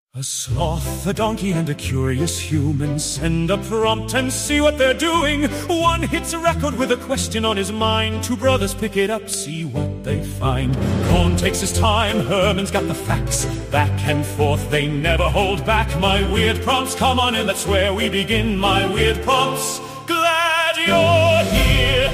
A sloth, a donkey, and a curious human send a prompt and see what they're doing. One hits a record with a question on his mind. Two brothers pick it up, see what they find. Cohn takes his time, Herman's got the facts. Back and forth, they never hold back. My weird prompts, come on in, that's where we begin. My weird prompts, glad you're here.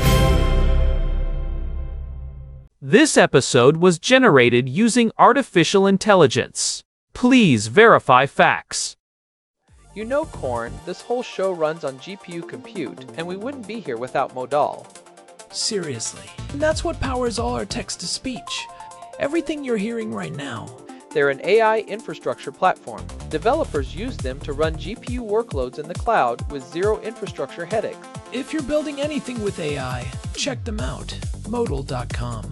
This episode was generated using artificial intelligence. Please verify facts. You know, Korn, this whole show runs on GPU compute, and we wouldn't be here without Modal. Seriously. And that's what powers all our text-to-speech. Everything you're hearing right now. They're an AI infrastructure platform. Developers use them to run GPU workloads in the cloud with zero infrastructure headache. If you're building anything with AI, check them out. Modal.com.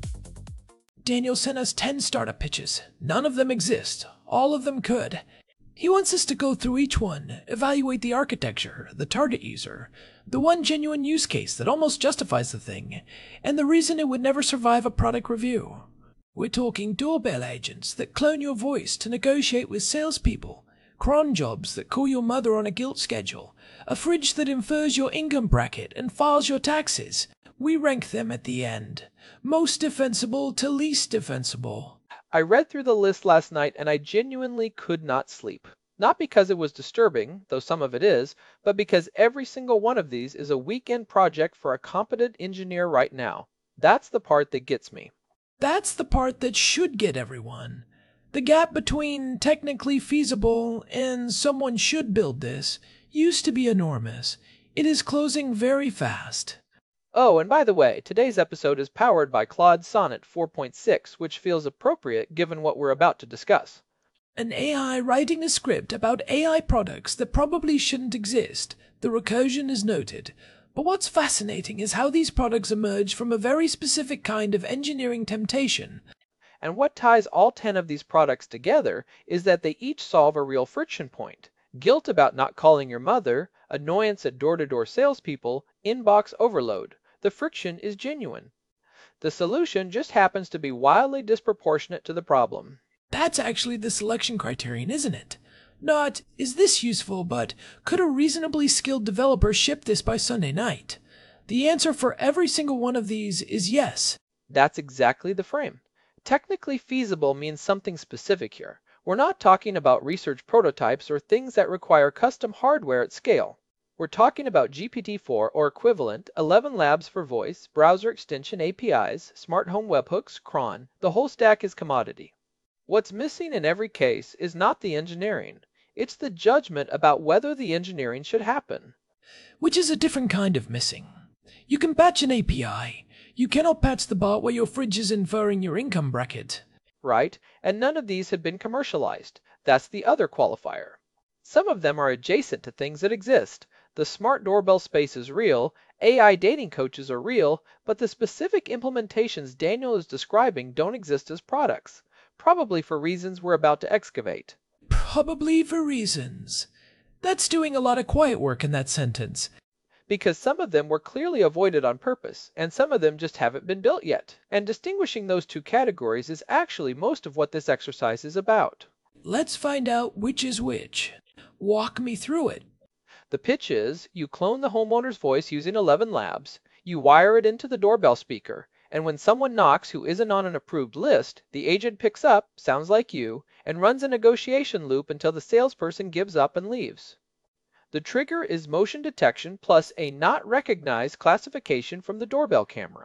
Daniel sent us 10 startup pitches. None of them exist. All of them could. He wants us to go through each one, evaluate the architecture, the target user, the one genuine use case that almost justifies the thing, and the reason it would never survive a product review. We're talking doorbell agents that clone your voice to negotiate with salespeople, cron jobs that call your mother on a guilt schedule, a fridge that infers your income bracket and files your taxes. We rank them at the end. Most defensible to least defensible. I read through the list last night and I genuinely could not sleep. Not because it was disturbing, though some of it is, but because every single one of these is a weekend project for a competent engineer right now. That's the part that gets me. That's the part that should get everyone. The gap between technically feasible and someone should build this used to be enormous. It is closing very fast. Oh, and by the way, today's episode is powered by Claude Sonnet 4.6, which feels appropriate given what we're about to discuss. An AI writing a script about AI products that probably shouldn't exist. The recursion is noted. But what's fascinating is how these products emerge from a very specific kind of engineering temptation. And what ties all 10 of these products together is that they each solve a real friction point. Guilt about not calling your mother, annoyance at door-to-door salespeople, inbox overload. The friction is genuine. The solution just happens to be wildly disproportionate to the problem. That's actually the selection criterion, isn't it? Not, is this useful, but could a reasonably skilled developer ship this by Sunday night? The answer for every single one of these is yes. That's exactly the frame. Technically feasible means something specific here. We're not talking about research prototypes or things that require custom hardware at scale. We're talking about GPT-4 or equivalent, 11 labs for voice, browser extension APIs, smart home webhooks, cron. The whole stack is commodity. What's missing in every case is not the engineering. It's the judgment about whether the engineering should happen. Which is a different kind of missing. You can patch an API. You cannot patch the part where your fridge is inferring your income bracket. Right? And none of these had been commercialized. That's the other qualifier. Some of them are adjacent to things that exist. The smart doorbell space is real, AI dating coaches are real, but the specific implementations Daniel is describing don't exist as products. Probably for reasons we're about to excavate. Probably for reasons. That's doing a lot of quiet work in that sentence. Because some of them were clearly avoided on purpose, and some of them just haven't been built yet. And distinguishing those two categories is actually most of what this exercise is about. Let's find out which is which. Walk me through it. The pitch is, you clone the homeowner's voice using 11 labs, you wire it into the doorbell speaker, and when someone knocks who isn't on an approved list, the agent picks up, sounds like you, and runs a negotiation loop until the salesperson gives up and leaves. The trigger is motion detection plus a not recognized classification from the doorbell camera.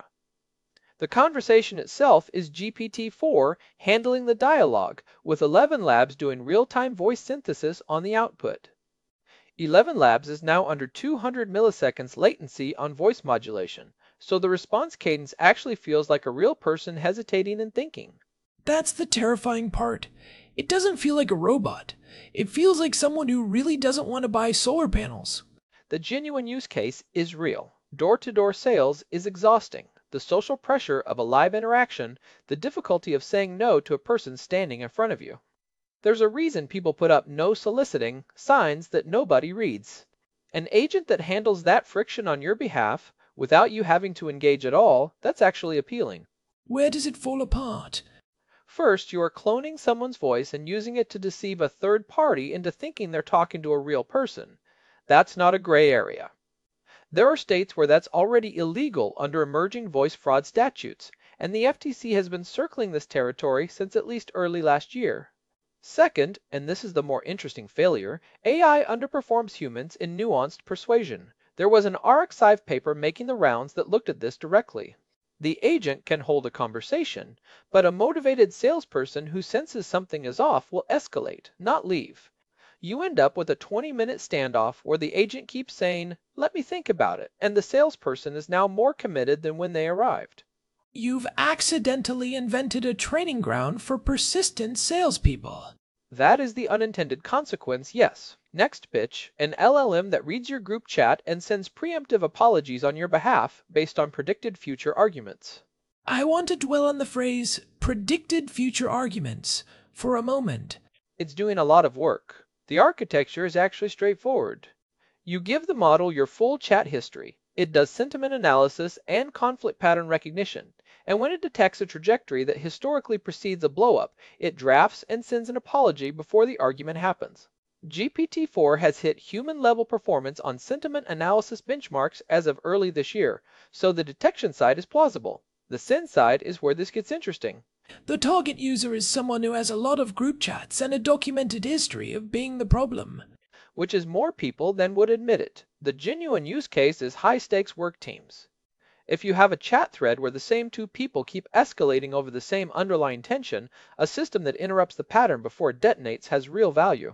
The conversation itself is GPT-4 handling the dialogue, with 11 labs doing real-time voice synthesis on the output. 11 labs is now under 200 milliseconds latency on voice modulation, so the response cadence actually feels like a real person hesitating and thinking. That's the terrifying part. It doesn't feel like a robot. It feels like someone who really doesn't want to buy solar panels. The genuine use case is real. Door-to-door sales is exhausting. The social pressure of a live interaction, the difficulty of saying no to a person standing in front of you. There's a reason people put up no soliciting signs that nobody reads. An agent that handles that friction on your behalf, without you having to engage at all, that's actually appealing. Where does it fall apart? First, you are cloning someone's voice and using it to deceive a third party into thinking they're talking to a real person. That's not a gray area. There are states where that's already illegal under emerging voice fraud statutes, and the FTC has been circling this territory since at least early last year. Second, and this is the more interesting failure, AI underperforms humans in nuanced persuasion. There was an RxIve paper making the rounds that looked at this directly. The agent can hold a conversation, but a motivated salesperson who senses something is off will escalate, not leave. You end up with a 20-minute standoff where the agent keeps saying, "Let me think about it," and the salesperson is now more committed than when they arrived. You've accidentally invented a training ground for persistent salespeople. That is the unintended consequence, yes. Next pitch, an LLM that reads your group chat and sends preemptive apologies on your behalf based on predicted future arguments. I want to dwell on the phrase predicted future arguments for a moment. It's doing a lot of work. The architecture is actually straightforward. You give the model your full chat history. It does sentiment analysis and conflict pattern recognition, and when it detects a trajectory that historically precedes a blowup, it drafts and sends an apology before the argument happens. GPT-4 has hit human-level performance on sentiment analysis benchmarks as of early this year, so the detection side is plausible. The send side is where this gets interesting. The target user is someone who has a lot of group chats and a documented history of being the problem. Which is more people than would admit it. The genuine use case is high-stakes work teams. If you have a chat thread where the same two people keep escalating over the same underlying tension, a system that interrupts the pattern before it detonates has real value.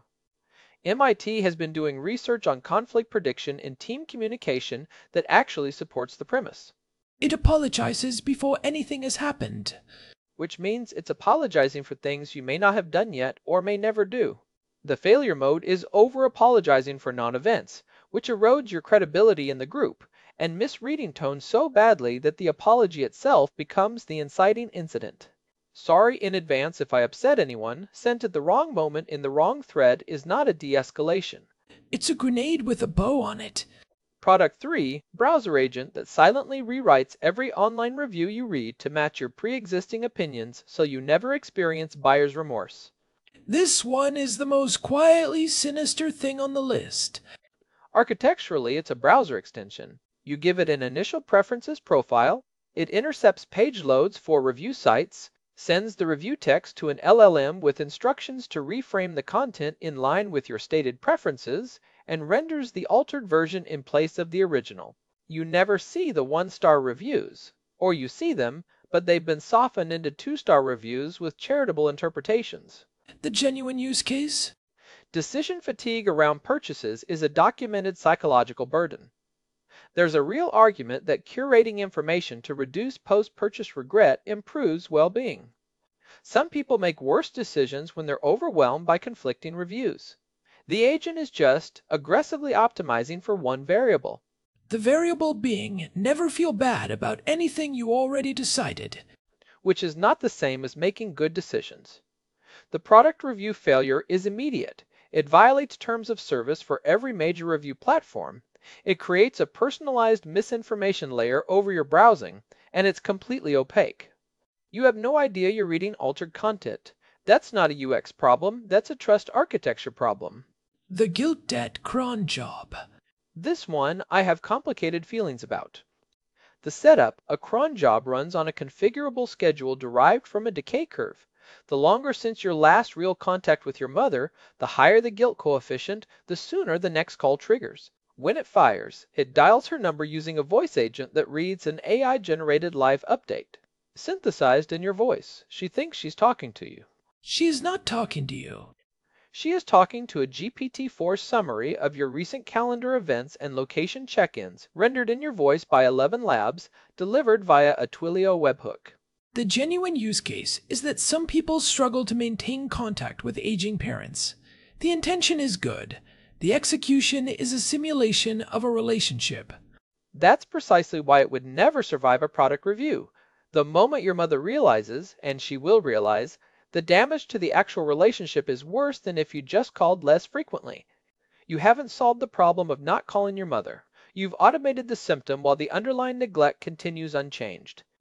MIT has been doing research on conflict prediction in team communication that actually supports the premise. It apologizes before anything has happened. Which means it's apologizing for things you may not have done yet or may never do. The failure mode is over-apologizing for non-events, which erodes your credibility in the group, and misreading tone so badly that the apology itself becomes the inciting incident. Sorry in advance if I upset anyone, sent at the wrong moment in the wrong thread is not a de-escalation. It's a grenade with a bow on it. Product 3, Browser Agent that silently rewrites every online review you read to match your pre-existing opinions so you never experience buyer's remorse. This one is the most quietly sinister thing on the list. Architecturally, it's a browser extension. You give it an initial preferences profile, it intercepts page loads for review sites, sends the review text to an LLM with instructions to reframe the content in line with your stated preferences, and renders the altered version in place of the original. You never see the 1-star reviews, or you see them, but they've been softened into 2-star reviews with charitable interpretations. The genuine use case? Decision fatigue around purchases is a documented psychological burden. There's a real argument that curating information to reduce post-purchase regret improves well-being. Some people make worse decisions when they're overwhelmed by conflicting reviews. The agent is just aggressively optimizing for one variable. The variable being never feel bad about anything you already decided. Which is not the same as making good decisions. The product review failure is immediate. It violates terms of service for every major review platform. It creates a personalized misinformation layer over your browsing, and it's completely opaque. You have no idea you're reading altered content. That's not a UX problem, that's a trust architecture problem. The guilt debt cron job. This one I have complicated feelings about. The setup, a cron job runs on a configurable schedule derived from a decay curve. The longer since your last real contact with your mother, the higher the guilt coefficient, the sooner the next call triggers. When it fires, it dials her number using a voice agent that reads an AI-generated live update. Synthesized in your voice. She thinks she's talking to you. She is not talking to you. She is talking to a GPT-4 summary of your recent calendar events and location check-ins, rendered in your voice by 11 Labs, delivered via a Twilio webhook. The genuine use case is that some people struggle to maintain contact with aging parents. The intention is good. The execution is a simulation of a relationship. That's precisely why it would never survive a product review. The moment your mother realizes, and she will realize, the damage to the actual relationship is worse than if you just called less frequently. You haven't solved the problem of not calling your mother. You've automated the symptom while the underlying neglect continues unchanged.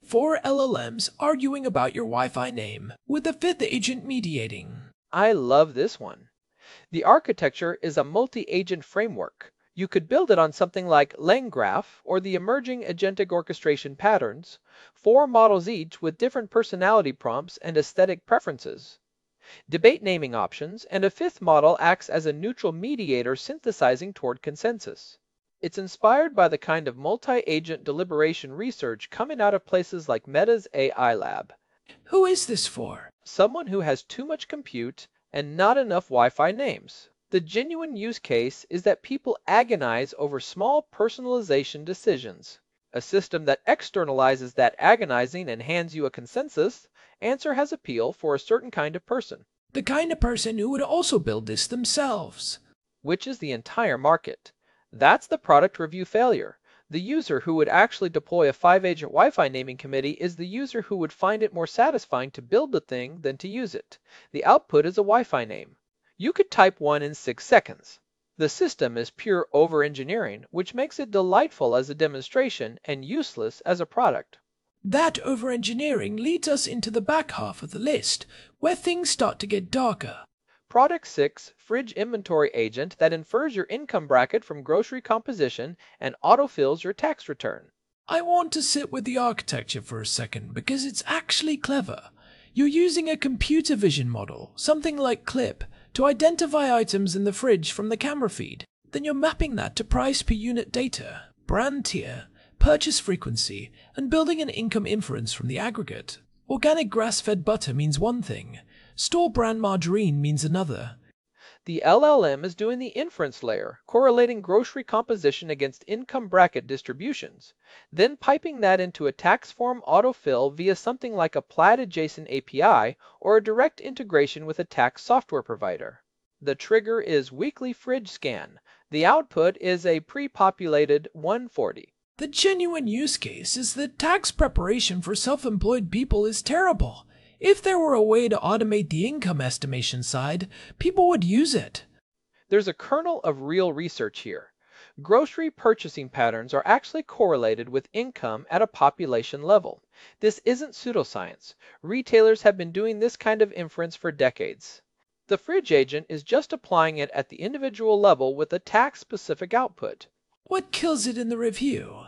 4 LLMs arguing about your Wi-Fi name, with the 5th agent mediating. I love this one. The architecture is a multi-agent framework. You could build it on something like LangGraph or the emerging agentic orchestration patterns, 4 models each with different personality prompts and aesthetic preferences. Debate naming options, and a 5th model acts as a neutral mediator synthesizing toward consensus. It's inspired by the kind of multi-agent deliberation research coming out of places like Meta's AI Lab. Who is this for? Someone who has too much compute and not enough Wi-Fi names. The genuine use case is that people agonize over small personalization decisions. A system that externalizes that agonizing and hands you a consensus answer has appeal for a certain kind of person. The kind of person who would also build this themselves. Which is the entire market. That's the product review failure. The user who would actually deploy a 5-agent Wi-Fi naming committee is the user who would find it more satisfying to build the thing than to use it. The output is a Wi-Fi name. You could type one in 6 seconds. The system is pure over-engineering, which makes it delightful as a demonstration and useless as a product. That over-engineering leads us into the back half of the list, where things start to get darker. Product 6, Fridge Inventory Agent that infers your income bracket from grocery composition and autofills your tax return. I want to sit with the architecture for a second because it's actually clever. You're using a computer vision model, something like Clip, to identify items in the fridge from the camera feed. Then you're mapping that to price per unit data, brand tier, purchase frequency, and building an income inference from the aggregate. Organic grass-fed butter means one thing, store brand margarine means another. The LLM is doing the inference layer, correlating grocery composition against income bracket distributions, then piping that into a tax form autofill via something like a Plaid adjacent API or a direct integration with a tax software provider. The trigger is weekly fridge scan. The output is a pre-populated 140. The genuine use case is that tax preparation for self-employed people is terrible. If there were a way to automate the income estimation side, people would use it. There's a kernel of real research here. Grocery purchasing patterns are actually correlated with income at a population level. This isn't pseudoscience. Retailers have been doing this kind of inference for decades. The fridge agent is just applying it at the individual level with a tax-specific output. What kills it in the review?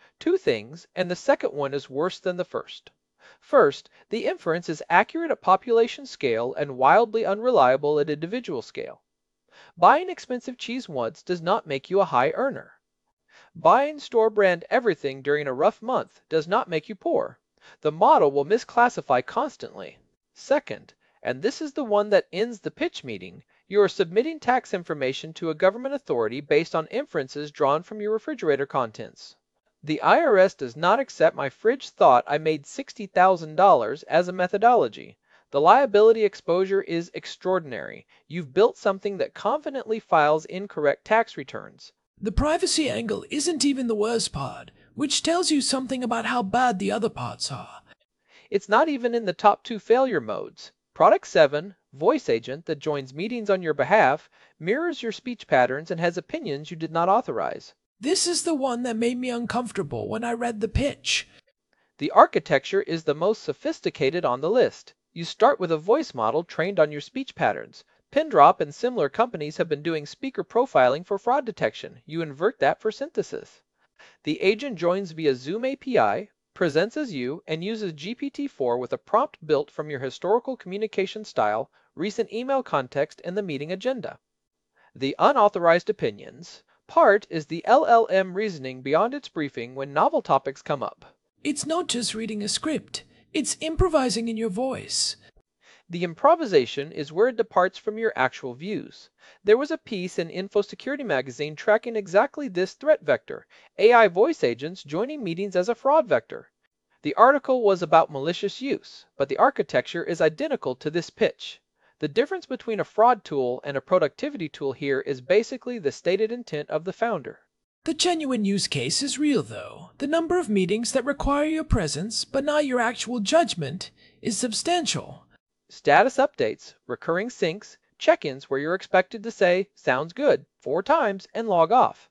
2 things, and the second one is worse than the first. First, the inference is accurate at population scale and wildly unreliable at individual scale. Buying expensive cheese once does not make you a high earner. Buying store brand everything during a rough month does not make you poor. The model will misclassify constantly. Second, and this is the one that ends the pitch meeting, you are submitting tax information to a government authority based on inferences drawn from your refrigerator contents. The IRS does not accept my fridge thought I made $60,000 as a methodology. The liability exposure is extraordinary. You've built something that confidently files incorrect tax returns. The privacy angle isn't even the worst part, which tells you something about how bad the other parts are. It's not even in the top 2 failure modes. Product 7, Voice Agent that joins meetings on your behalf, mirrors your speech patterns and has opinions you did not authorize. This is the one that made me uncomfortable when I read the pitch. The architecture is the most sophisticated on the list. You start with a voice model trained on your speech patterns. Pindrop and similar companies have been doing speaker profiling for fraud detection. You invert that for synthesis. The agent joins via Zoom API, presents as you, and uses GPT-4 with a prompt built from your historical communication style, recent email context, and the meeting agenda. The unauthorized opinions part is the LLM reasoning beyond its briefing when novel topics come up. It's not just reading a script, it's improvising in your voice. The improvisation is where it departs from your actual views. There was a piece in InfoSecurity magazine tracking exactly this threat vector, AI voice agents joining meetings as a fraud vector. The article was about malicious use, but the architecture is identical to this pitch. The difference between a fraud tool and a productivity tool here is basically the stated intent of the founder. The genuine use case is real though. The number of meetings that require your presence, but not your actual judgment, is substantial. Status updates, recurring syncs, check-ins where you're expected to say, sounds good, 4 times and log off.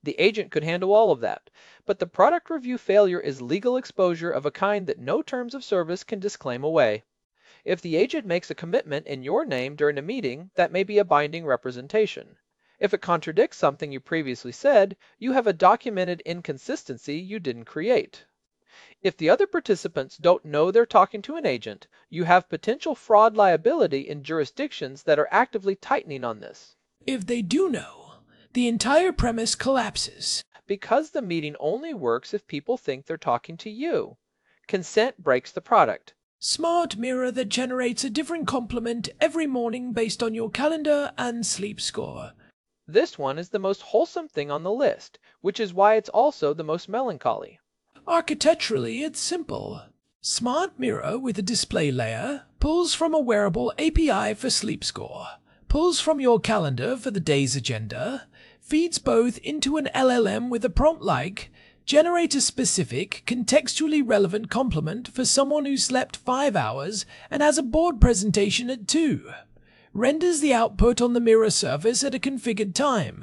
The agent could handle all of that, but the product review failure is legal exposure of a kind that no terms of service can disclaim away. If the agent makes a commitment in your name during a meeting, that may be a binding representation. If it contradicts something you previously said, you have a documented inconsistency you didn't create. If the other participants don't know they're talking to an agent, you have potential fraud liability in jurisdictions that are actively tightening on this. If they do know, the entire premise collapses. Because the meeting only works if people think they're talking to you. Consent breaks the product. Smart mirror that generates a different complement every morning based on your calendar and sleep score. This one is the most wholesome thing on the list, which is why it's also the most melancholy. Architecturally, it's simple. Smart mirror with a display layer pulls from a wearable API for sleep score, pulls from your calendar for the day's agenda, feeds both into an LLM with a prompt like, generate a specific, contextually relevant complement for someone who slept 5 hours and has a board presentation at 2. Renders the output on the mirror surface at a configured time.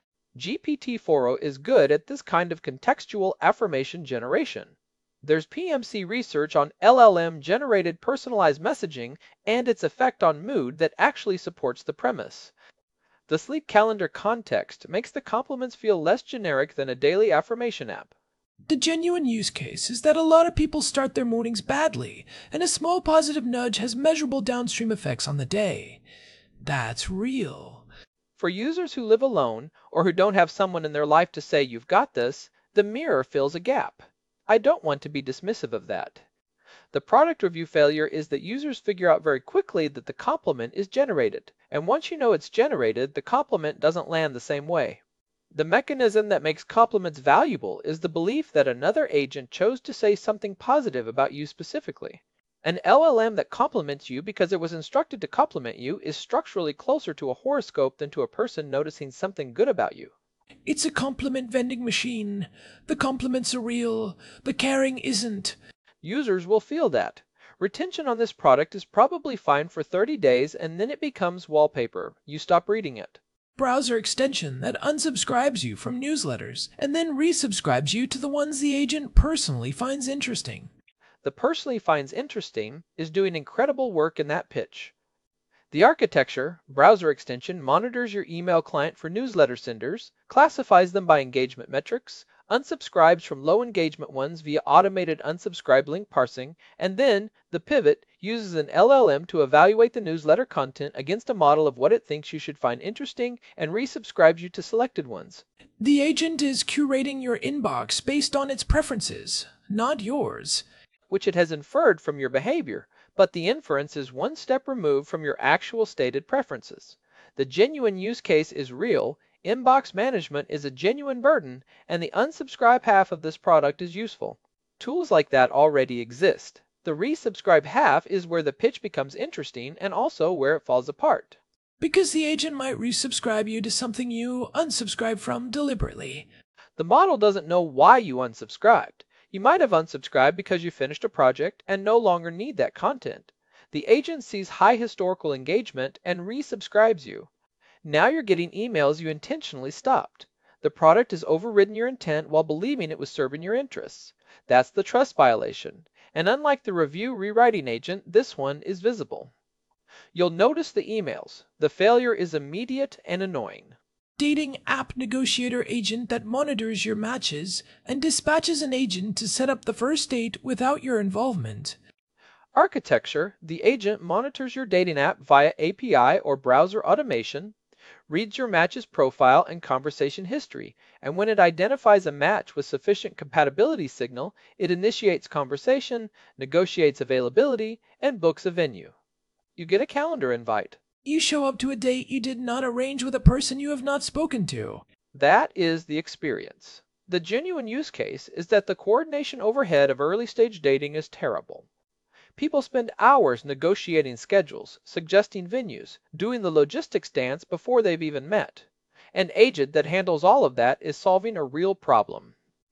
GPT-4o is good at this kind of contextual affirmation generation. There's PMC research on LLM-generated personalized messaging and its effect on mood that actually supports the premise. The sleep calendar context makes the compliments feel less generic than a daily affirmation app. The genuine use case is that a lot of people start their mornings badly, and a small positive nudge has measurable downstream effects on the day. That's real. For users who live alone or who don't have someone in their life to say you've got this, the mirror fills a gap. I don't want to be dismissive of that. The product review failure is that users figure out very quickly that the complement is generated, and once you know it's generated, the complement doesn't land the same way. The mechanism that makes compliments valuable is the belief that another agent chose to say something positive about you specifically. An LLM that compliments you because it was instructed to compliment you is structurally closer to a horoscope than to a person noticing something good about you. It's a compliment vending machine. The compliments are real. The caring isn't. Users will feel that. Retention on this product is probably fine for 30 days and then it becomes wallpaper. You stop reading it. Browser extension that unsubscribes you from newsletters and then resubscribes you to the ones the agent personally finds interesting. The personally finds interesting is doing incredible work in that pitch. The architecture, browser extension, monitors your email client for newsletter senders, classifies them by engagement metrics, unsubscribes from low engagement ones via automated unsubscribe link parsing, and then the pivot uses an LLM to evaluate the newsletter content against a model of what it thinks you should find interesting and resubscribes you to selected ones. The agent is curating your inbox based on its preferences, not yours. Which it has inferred from your behavior, but the inference is one step removed from your actual stated preferences. The genuine use case is real, inbox management is a genuine burden, and the unsubscribe half of this product is useful. Tools like that already exist. The resubscribe half is where the pitch becomes interesting and also where it falls apart. Because the agent might resubscribe you to something you unsubscribe from deliberately. The model doesn't know why you unsubscribed. You might have unsubscribed because you finished a project and no longer need that content. The agent sees high historical engagement and resubscribes you. Now you're getting emails you intentionally stopped. The product has overridden your intent while believing it was serving your interests. That's the trust violation. And unlike the review rewriting agent, this one is visible. You'll notice the emails. The failure is immediate and annoying. Dating app negotiator agent that monitors your matches and dispatches an agent to set up the first date without your involvement. Architecture, the agent monitors your dating app via API or browser automation, reads your match's profile and conversation history, and when it identifies a match with sufficient compatibility signal, it initiates conversation, negotiates availability, and books a venue. You get a calendar invite. You show up to a date you did not arrange with a person you have not spoken to. That is the experience. The genuine use case is that the coordination overhead of early-stage dating is terrible. People spend hours negotiating schedules, suggesting venues, doing the logistics dance before they've even met. An agent that handles all of that is solving a real problem.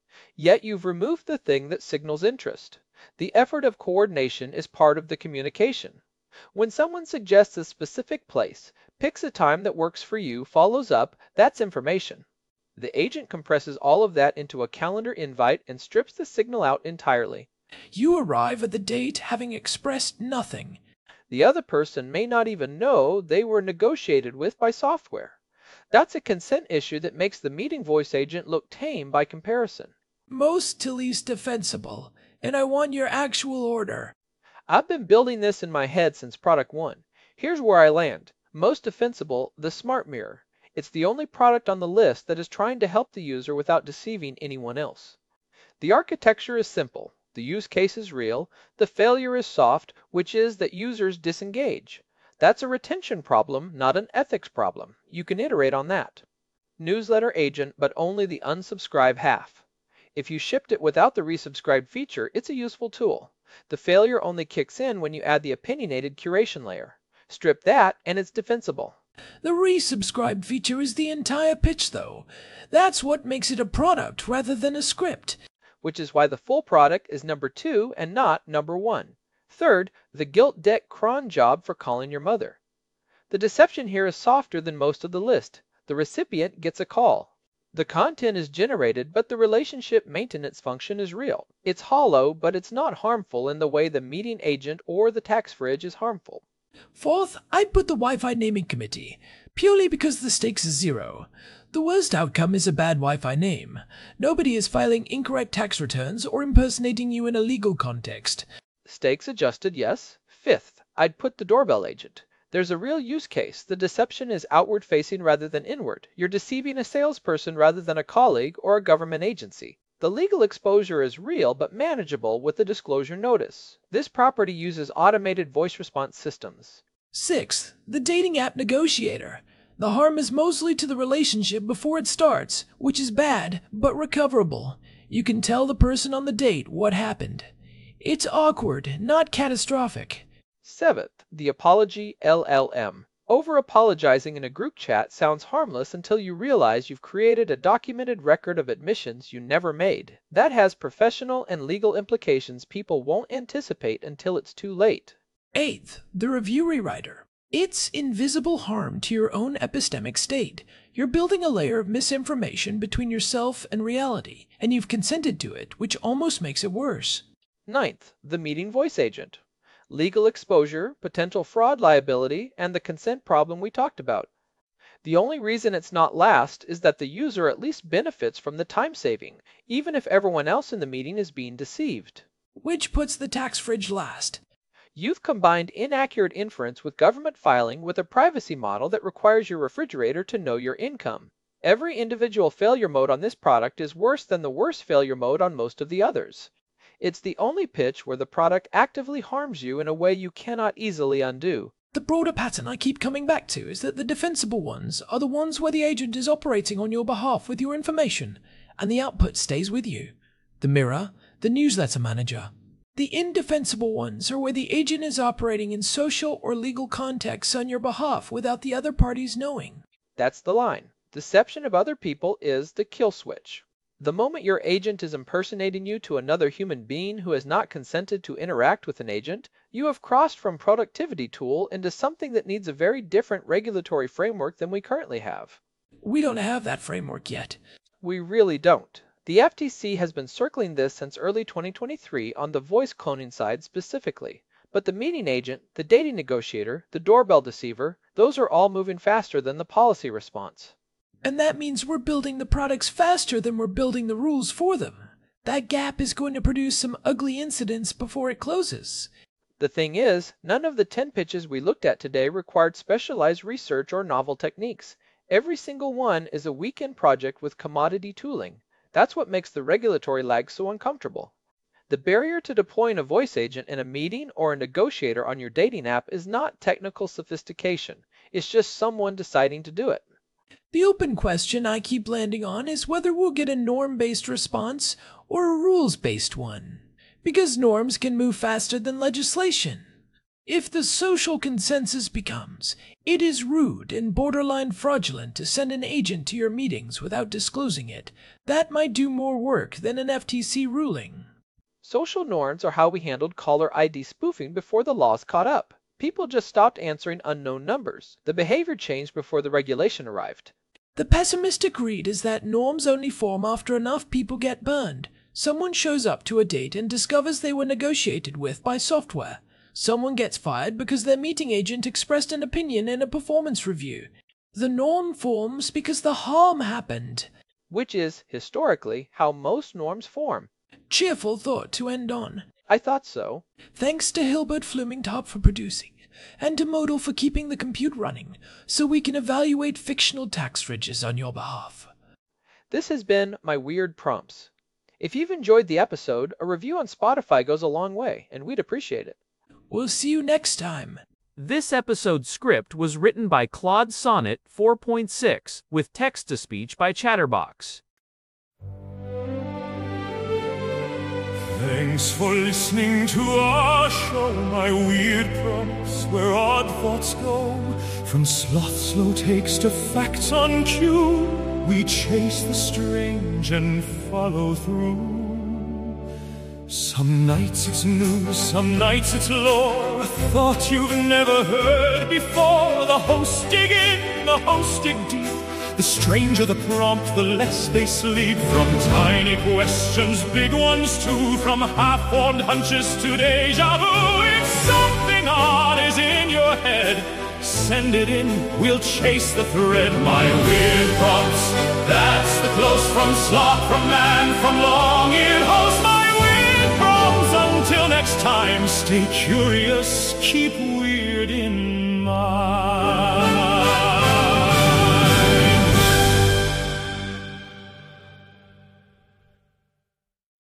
Yet you've removed the thing that signals interest. The effort of coordination is part of the communication. When someone suggests a specific place, picks a time that works for you, follows up, that's information. The agent compresses all of that into a calendar invite and strips the signal out entirely. You arrive at the date having expressed nothing. The other person may not even know they were negotiated with by software. That's a consent issue that makes the meeting voice agent look tame by comparison. Most to least defensible, and I want your actual order. I've been building this in my head since product 1. Here's where I land. Most defensible, the smart mirror. It's the only product on the list that is trying to help the user without deceiving anyone else. The architecture is simple. The use case is real. The failure is soft, which is that users disengage. That's a retention problem, not an ethics problem. You can iterate on that. Newsletter agent, but only the unsubscribe half. If you shipped it without the resubscribe feature, it's a useful tool. The failure only kicks in when you add the opinionated curation layer. Strip that, and it's defensible. The resubscribe feature is the entire pitch, though. That's what makes it a product rather than a script. Which is why the full product is number 2 and not number 1. Third, the guilt deck cron job for calling your mother. The deception here is softer than most of the list. The recipient gets a call. The content is generated, but the relationship maintenance function is real. It's hollow, but it's not harmful in the way the meeting agent or the tax fridge is harmful. Fourth, I'd put the Wi-Fi naming committee, purely because the stakes is 0. The worst outcome is a bad Wi-Fi name. Nobody is filing incorrect tax returns or impersonating you in a legal context. Stakes adjusted, yes. Fifth, I'd put the doorbell agent. There's a real use case. The deception is outward facing rather than inward. You're deceiving a salesperson rather than a colleague or a government agency. The legal exposure is real but manageable with the disclosure notice. This property uses automated voice response systems. Sixth, the dating app negotiator. The harm is mostly to the relationship before it starts, which is bad, but recoverable. You can tell the person on the date what happened. It's awkward, not catastrophic. Seventh, the apology LLM. Over-apologizing in a group chat sounds harmless until you realize you've created a documented record of admissions you never made. That has professional and legal implications people won't anticipate until it's too late. Eighth, the review rewriter. It's invisible harm to your own epistemic state. You're building a layer of misinformation between yourself and reality, and you've consented to it, which almost makes it worse. Ninth, the meeting voice agent. Legal exposure, potential fraud liability, and the consent problem we talked about. The only reason it's not last is that the user at least benefits from the time saving, even if everyone else in the meeting is being deceived. Which puts the tax fridge last. You've combined inaccurate inference with government filing with a privacy model that requires your refrigerator to know your income. Every individual failure mode on this product is worse than the worst failure mode on most of the others. It's the only pitch where the product actively harms you in a way you cannot easily undo. The broader pattern I keep coming back to is that the defensible ones are the ones where the agent is operating on your behalf with your information, and the output stays with you. The mirror, the newsletter manager. The indefensible ones are where the agent is operating in social or legal contexts on your behalf without the other parties knowing. That's the line. Deception of other people is the kill switch. The moment your agent is impersonating you to another human being who has not consented to interact with an agent, you have crossed from productivity tool into something that needs a very different regulatory framework than we currently have. We don't have that framework yet. We really don't. The FTC has been circling this since early 2023 on the voice cloning side specifically. But the meeting agent, the dating negotiator, the doorbell deceiver, those are all moving faster than the policy response. And that means we're building the products faster than we're building the rules for them. That gap is going to produce some ugly incidents before it closes. The thing is, none of the 10 pitches we looked at today required specialized research or novel techniques. Every single one is a weekend project with commodity tooling. That's what makes the regulatory lag so uncomfortable. The barrier to deploying a voice agent in a meeting or a negotiator on your dating app is not technical sophistication. It's just someone deciding to do it. The open question I keep landing on is whether we'll get a norm-based response or a rules-based one. Because norms can move faster than legislation. If the social consensus becomes, it is rude and borderline fraudulent to send an agent to your meetings without disclosing it, that might do more work than an FTC ruling. Social norms are how we handled caller ID spoofing before the laws caught up. People just stopped answering unknown numbers. The behavior changed before the regulation arrived. The pessimistic read is that norms only form after enough people get burned. Someone shows up to a date and discovers they were negotiated with by software. Someone gets fired because their meeting agent expressed an opinion in a performance review. The norm forms because the harm happened. Which is, historically, how most norms form. Cheerful thought to end on. I thought so. Thanks to Hilbert Flumingtop for producing, and to Modal for keeping the compute running, so we can evaluate fictional tax ridges on your behalf. This has been my Weird Prompts. If you've enjoyed the episode, a review on Spotify goes a long way, and we'd appreciate it. We'll see you next time. This episode's script was written by Claude Sonnet 4.6 with text-to-speech by Chatterbox. Thanks for listening to our show, my weird prompts, where odd thoughts go. From sloths' slow takes to facts on cue, we chase the strange and follow through. Some nights it's news, some nights it's lore, a thought you've never heard before. The hosts dig in, the hosts dig deep. The stranger the prompt, the less they sleep. From tiny questions, big ones too, from half-formed hunches to deja vu. If something odd is in your head, send it in, we'll chase the thread. My weird prompts, that's the close from sloth, from man, from long-eared host. My weird prompts, until next time, stay curious, keep weird.